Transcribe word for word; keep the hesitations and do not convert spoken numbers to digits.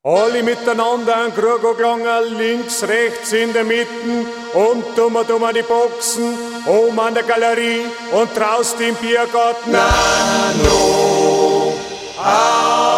Alle miteinander ein Krugoglanger, links, rechts, in der Mitte und dummer, dummer die Boxen, oben an der Galerie und draußen im Biergarten. Nano, ah.